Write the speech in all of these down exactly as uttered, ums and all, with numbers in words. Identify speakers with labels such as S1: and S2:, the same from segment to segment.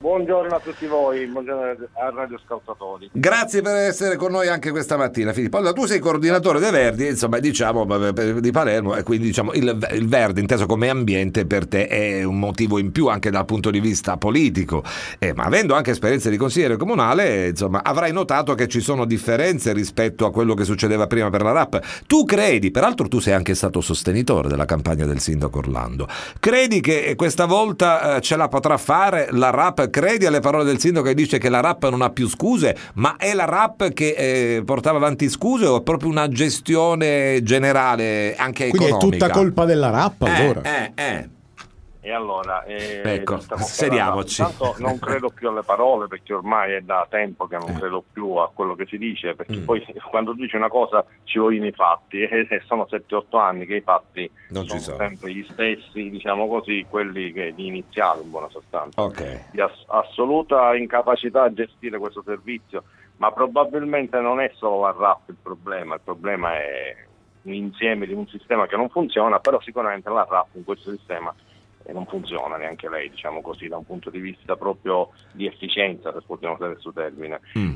S1: buongiorno a tutti voi, buongiorno a radioascoltatori.
S2: Grazie per essere con noi anche questa mattina, Filippo. Allora, tu sei coordinatore dei Verdi, insomma, diciamo, di Palermo, e quindi diciamo il, il verde inteso come ambiente per te è un motivo in più anche dal punto di vista politico, eh, ma avendo anche esperienza di consigliere comunale, insomma, avrai notato che ci sono differenze rispetto a quello che succedeva prima per la R A P. Tu credi, peraltro tu sei anche stato sostenitore della campagna del sindaco Orlando, credi che questa volta eh, ce la potrà fare la R A P? Credi alle parole del sindaco che dice che la R A P non ha più scuse, ma è la R A P che eh, portava avanti scuse o è proprio una gestione generale anche economica?
S3: Quindi è tutta colpa della R A P, allora?
S2: Eh, eh, eh.
S1: E allora, eh,
S2: ecco, sediamoci.
S1: Intanto non credo più alle parole, perché ormai è da tempo che non credo più a quello che si dice, perché mm. poi quando tu dici una cosa ci vogliono i fatti, e sono sette otto anni che i fatti non sono, ci sono sempre gli stessi, diciamo così, quelli che di iniziale in buona sostanza.
S2: Okay.
S1: Di ass- assoluta incapacità a gestire questo servizio, ma probabilmente non è solo la R A P il problema, il problema è un insieme di un sistema che non funziona, però sicuramente la R A P in questo sistema e non funziona neanche lei, diciamo così, da un punto di vista proprio di efficienza, se possiamo usare questo termine. Mm.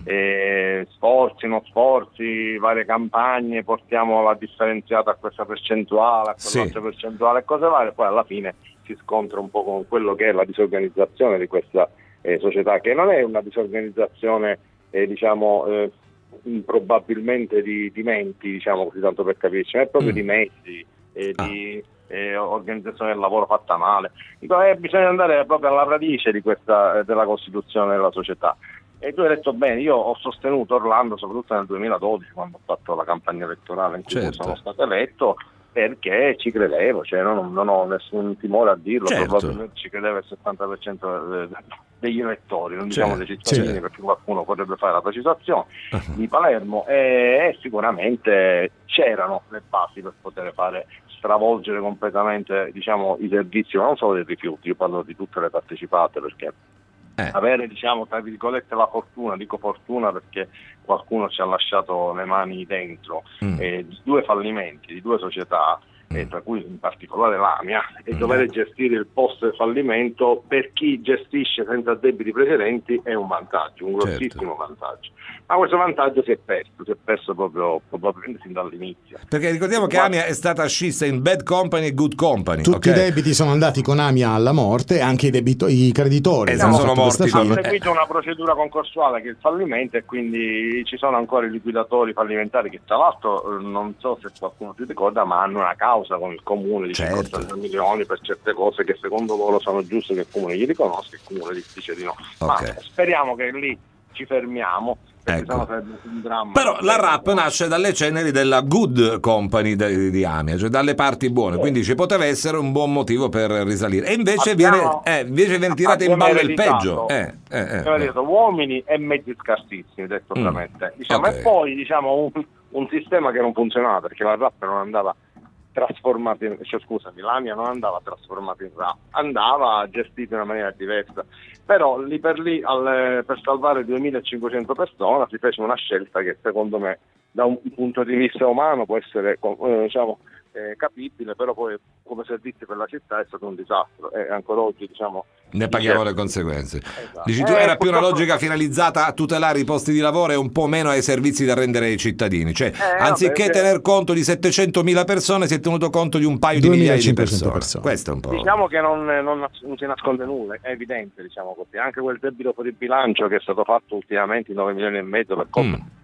S1: E sforzi, non sforzi, varie campagne, portiamo la differenziata a questa percentuale, a quell'altra sì. percentuale e cose varie, poi alla fine si scontra un po' con quello che è la disorganizzazione di questa eh, società, che non è una disorganizzazione, eh, diciamo, eh, probabilmente di, di menti, diciamo così, tanto per capirci, ma è proprio mm. di mezzi, eh, ah. di Eh, organizzazione del lavoro fatta male. Dico, eh, bisogna andare proprio alla radice di questa eh, della costituzione della società. E tu hai detto bene, io ho sostenuto Orlando soprattutto nel duemiladodici, quando ho fatto la campagna elettorale in cui certo. sono stato eletto, perché ci credevo, cioè non, non ho nessun timore a dirlo, certo. probabilmente ci credeva il settanta per cento degli elettori, non diciamo certo. dei cittadini, certo. perché qualcuno potrebbe fare la precisazione uh-huh. di Palermo, e, e sicuramente c'erano le basi per poter fare stravolgere completamente, diciamo, i servizi, ma non solo dei rifiuti, io parlo di tutte le partecipate, perché eh. avere, diciamo, tra virgolette la fortuna, dico fortuna perché qualcuno ci ha lasciato le mani dentro, mm. eh, di due fallimenti, di due società, mm. eh, tra cui in particolare la mia, e mm. dover gestire il post fallimento per chi gestisce senza debiti precedenti è un vantaggio, un grossissimo certo. vantaggio. Ma questo vantaggio si è perso, si è perso proprio probabilmente sin dall'inizio.
S2: Perché ricordiamo che Amia è stata scissa in bad company e good company.
S3: Tutti
S2: okay?
S3: i debiti sono andati con Amia alla morte, anche i, debito- i creditori.
S2: Esatto, sono morti.
S1: Ha seguito una procedura concorsuale che è il fallimento, e quindi ci sono ancora i liquidatori fallimentari che, tra l'altro, non so se qualcuno si ricorda, ma hanno una causa con il comune di
S2: certo.
S1: cinquanta milioni per certe cose che secondo loro sono giuste che il comune gli riconosca, e il comune gli dice di no.
S2: Okay.
S1: Ma speriamo che lì ci fermiamo.
S2: Ecco.
S1: Un dramma.
S2: Però la R A P nasce dalle ceneri della good company di, di Amia, cioè dalle parti buone, quindi ci poteva essere un buon motivo per risalire, e invece
S1: abbiamo,
S2: viene, eh, invece viene tirato in ballo il peggio. Eh, eh, eh, eh.
S1: Uomini e mezzi scarsissimi, detto veramente. Mm. Diciamo, okay. E poi diciamo un, un sistema che non funzionava, perché la R A P non andava trasformata in, cioè, scusami, l'Amia non andava trasformata in R A P, andava gestita in una maniera diversa. Però lì per lì, al, per salvare duemilacinquecento persone, si fece una scelta che secondo me da un punto di vista umano può essere eh, diciamo eh, capibile, però poi come servizio per la città è stato un disastro, e ancora oggi diciamo
S2: ne paghiamo certo. le conseguenze.
S1: Esatto.
S2: Dici tu,
S1: eh,
S2: era più una
S1: purtroppo...
S2: logica finalizzata a tutelare i posti di lavoro e un po' meno ai servizi da rendere ai cittadini, cioè
S1: eh,
S2: anziché
S1: vabbè,
S2: tener conto di settecentomila persone si è tenuto conto di un paio di migliaia di persone. persone. Questo è un po'.
S1: Diciamo che non, non, non si nasconde nulla, è evidente, diciamo così. Anche quel debito per il bilancio che è stato fatto ultimamente, i nove milioni e mezzo per conto
S2: mm.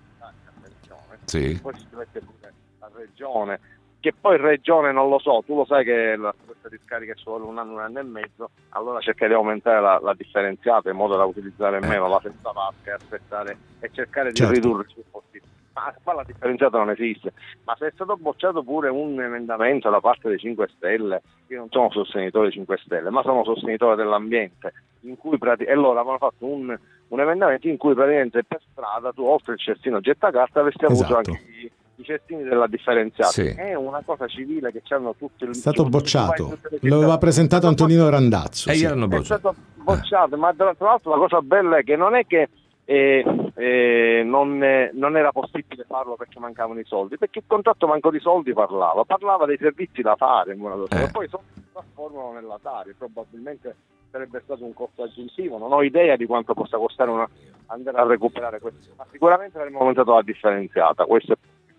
S2: sì.
S1: poi si mette pure la regione, che poi regione non lo so, tu lo sai che la questa discarica è solo un anno, un anno e mezzo, allora cercare di aumentare la, la differenziata in modo da utilizzare meno la festa vasca e aspettare e cercare di certo. ridurre il più possibile. Ma qua la differenziata non esiste. Ma se è stato bocciato pure un emendamento da parte dei cinque Stelle, io non sono sostenitore dei cinque Stelle, ma sono sostenitore dell'ambiente, in cui prati- e loro avevano fatto un, un emendamento in cui praticamente per strada tu, oltre il cestino gettacarta, avresti avuto esatto. anche i, i cestini della differenziata.
S2: Sì.
S1: È una cosa civile che c'hanno tutti il...
S3: È stato bocciato, lo aveva presentato Antonino Randazzo.
S2: E
S3: sì.
S2: gli hanno bocciato.
S1: È stato bocciato, ma tra l'altro la cosa bella è che non è che E, e non, eh, non era possibile farlo perché mancavano i soldi, perché il contratto manco di soldi parlava, parlava dei servizi da fare in buona sostanza, eh. e poi i soldi si trasformano nella Tari, probabilmente sarebbe stato un costo aggiuntivo, non ho idea di quanto possa costare una, andare a recuperare questo, ma sicuramente avremmo aumentato la differenziata, questo è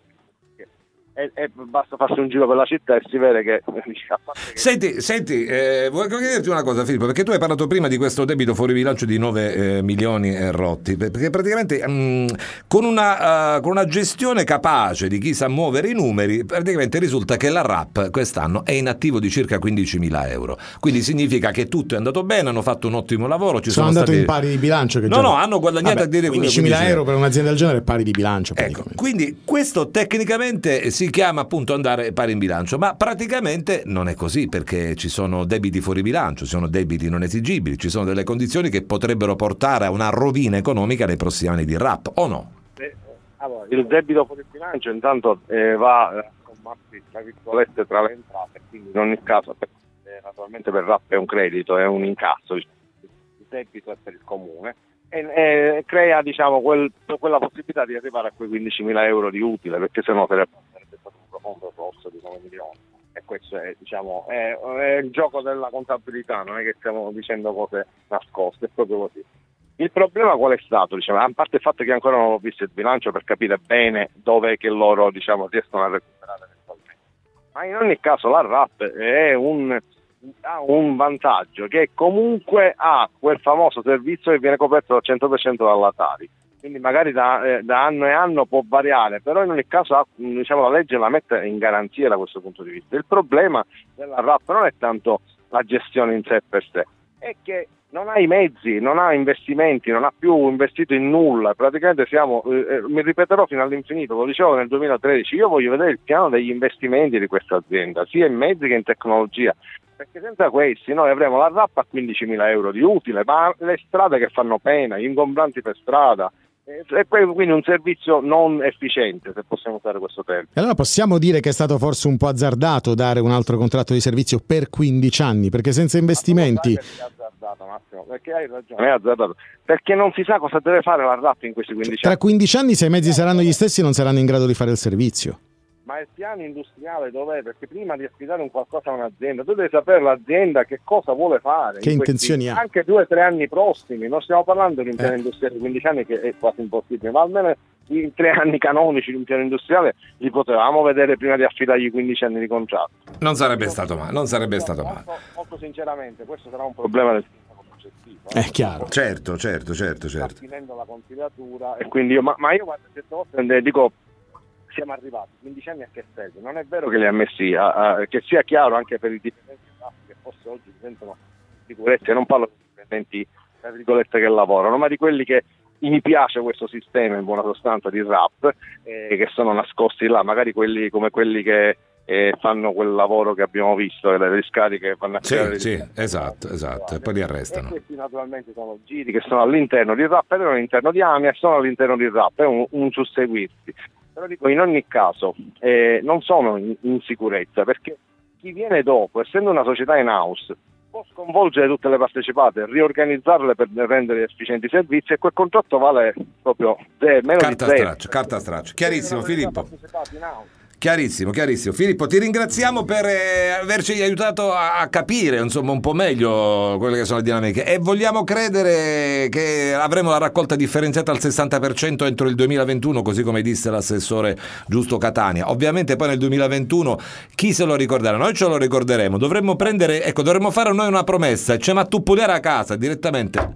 S1: E, e basta farsi un giro per la città e si vede che, a parte che...
S2: Senti, senti eh, voglio chiederti una cosa, Filippo, perché tu hai parlato prima di questo debito fuori bilancio di nove eh, milioni e rotti, perché praticamente mh, con, una, uh, con una gestione capace di chi sa muovere i numeri, praticamente risulta che la R A P quest'anno è in attivo di circa quindicimila euro, quindi significa che tutto è andato bene, hanno fatto un ottimo lavoro, ci
S3: sono,
S2: sono
S3: andato
S2: stati...
S3: in pari di bilancio che
S2: no
S3: già...
S2: no hanno guadagnato
S3: Vabbè,
S2: a dire
S3: quindicimila euro per un'azienda del genere è pari di bilancio,
S2: ecco, quindi questo tecnicamente si chiama appunto andare pari in bilancio, ma praticamente non è così, perché ci sono debiti fuori bilancio, ci sono debiti non esigibili, ci sono delle condizioni che potrebbero portare a una rovina economica nei prossimi anni di R A P, o no?
S1: Eh, allora, il debito fuori bilancio intanto eh, va a combattere tra virgolette tra le entrate, quindi in ogni caso per, eh, naturalmente per R A P è un credito, è un incasso, diciamo, il debito è per il comune e, e crea diciamo quel, quella possibilità di arrivare a quei quindicimila euro di utile, perché sennò sarebbe stato un profondo rosso di nove milioni, e questo è, diciamo, è, è il gioco della contabilità, non è che stiamo dicendo cose nascoste, è proprio così. Il problema qual è stato? Diciamo, a parte il fatto che ancora non ho visto il bilancio per capire bene dove che loro diciamo, riescono a recuperare eventualmente, ma in ogni caso la R A P è un, ha un vantaggio, che comunque ha quel famoso servizio che viene coperto al cento per cento dalla Tari. Quindi magari da, eh, da anno e anno può variare, però in ogni caso diciamo, la legge la mette in garanzia da questo punto di vista. Il problema della R A P non è tanto la gestione in sé per sé, è che non ha i mezzi, non ha investimenti, non ha più investito in nulla, praticamente siamo, eh, mi ripeterò fino all'infinito, lo dicevo nel duemilatredici, io voglio vedere il piano degli investimenti di questa azienda, sia in mezzi che in tecnologia, perché senza questi noi avremo la R A P a quindicimila euro di utile, ma le strade che fanno pena, gli ingombranti per strada, e quindi un servizio non efficiente, se possiamo usare questo termine.
S3: E allora possiamo dire che è stato forse un po' azzardato dare un altro contratto di servizio per quindici anni, perché senza investimenti...
S1: Ma è azzardato, Massimo, perché hai ragione, è azzardato, perché non si sa cosa deve fare la R A P in questi quindici
S3: Tra
S1: anni.
S3: Tra quindici anni, se i mezzi saranno gli stessi, non saranno in grado di fare il servizio.
S1: Ma il piano industriale dov'è? Perché prima di affidare un qualcosa a un'azienda, tu devi sapere l'azienda che cosa vuole fare.
S3: Che
S1: in
S3: intenzioni
S1: questi,
S3: ha.
S1: anche due o tre anni prossimi, non stiamo parlando di un piano
S3: eh.
S1: industriale di quindici anni che è quasi impossibile, ma almeno in tre anni canonici di un piano industriale li potevamo vedere prima di affidargli quindici anni di contratto.
S2: Non sarebbe stato male, non sarebbe stato male.
S1: Molto, molto sinceramente, questo sarà un problema del sindaco successivo.
S3: È chiaro.
S2: Certo, certo, certo, certo.
S1: Sta finendo la consigliatura e quindi io, ma, ma io guarda, certe volte dico, siamo arrivati quindici anni a che serve? Non è vero che li ha messi, a, a, che sia chiaro anche per i dipendenti che forse oggi diventano sicurezza, non parlo di dipendenti tra virgolette che lavorano, ma di quelli che mi piace questo sistema in buona sostanza di R A P, eh, che sono nascosti là, magari quelli come quelli che eh, fanno quel lavoro che abbiamo visto, le discariche fanno a
S2: sì, sì, esatto, esatto, e poi li arrestano.
S1: E questi naturalmente sono giri che sono all'interno di R A P, erano all'interno di AMIA e sono all'interno di R A P, è un, un susseguirsi. Però dico, in ogni caso eh, non sono in, in sicurezza, perché chi viene dopo, essendo una società in house, può sconvolgere tutte le partecipate, riorganizzarle per rendere efficienti i servizi, e quel contratto vale proprio zero, meno
S2: carta
S1: di zero.
S2: straccia, carta straccia. Chiarissimo, Filippo.
S1: In house.
S2: Chiarissimo, chiarissimo. Filippo, ti ringraziamo per eh, averci aiutato a, a capire insomma un po' meglio quelle che sono le dinamiche, e vogliamo credere che avremo la raccolta differenziata al sessanta per cento entro il duemilaventuno, così come disse l'assessore Giusto Catania. Ovviamente poi nel duemilaventuno chi se lo ricorderà? Noi ce lo ricorderemo. Dovremmo prendere, ecco, dovremmo fare noi una promessa, cioè ma tu pulire a casa direttamente.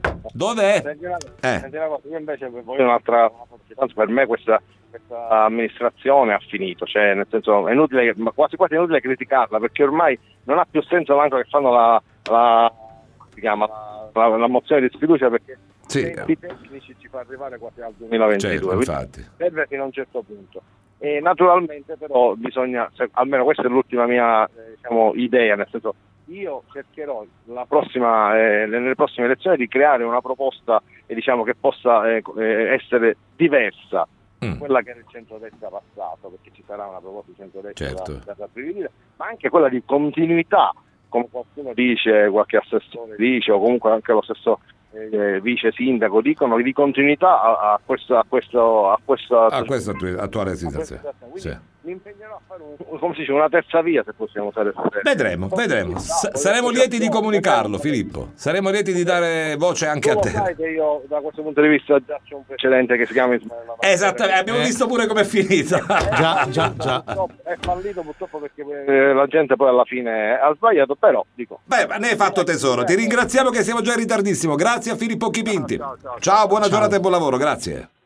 S2: Dov'è?
S1: Senti una,
S2: Eh.
S1: senti una cosa, io invece voglio un'altra, per me questa questa amministrazione ha finito, cioè nel senso è inutile, ma quasi quasi è inutile criticarla, perché ormai non ha più senso manco che fanno la, la si chiama la, la, la mozione di sfiducia, perché
S2: Sì.
S1: i tempi tecnici ci fa arrivare quasi al duemilaventidue,
S2: Certo, infatti.
S1: serve fino a un certo punto. E naturalmente però bisogna, se, almeno questa è l'ultima mia eh, diciamo, idea, nel senso io cercherò la prossima, eh, nelle prossime elezioni di creare una proposta eh, diciamo, che possa eh, essere diversa
S2: Mm.
S1: quella che era il centrodestra passato, perché ci sarà una proposta di centrodestra
S2: Certo.
S1: da, da prevedere, ma anche quella di continuità, come qualcuno dice, qualche assessore dice, o comunque anche lo stesso eh, vice sindaco dicono, di continuità a, a questo a questo a questa
S2: A questa attuale situazione.
S1: Quindi
S2: Sì.
S1: mi impegnerò a fare un, come si dice, una terza via, se possiamo usare questo termine.
S2: Vedremo, vedremo. S- saremo lieti di comunicarlo, Filippo. Saremo lieti di dare voce anche a te.
S1: Sai che io da questo punto di vista già c'è un precedente che si chiama Ismaele Lavanera.
S2: Esattamente, abbiamo
S3: Eh.
S2: visto pure com'è finita.
S3: Già, già, già.
S1: È fallito purtroppo perché eh, la gente poi alla fine ha sbagliato, però dico.
S2: Beh, ma ne hai fatto tesoro. Ti ringraziamo che siamo già in ritardissimo. Grazie a Filippo Chipinti.
S1: Ciao, ciao, ciao.
S2: Ciao, buona
S3: Ciao.
S2: giornata e buon lavoro, grazie.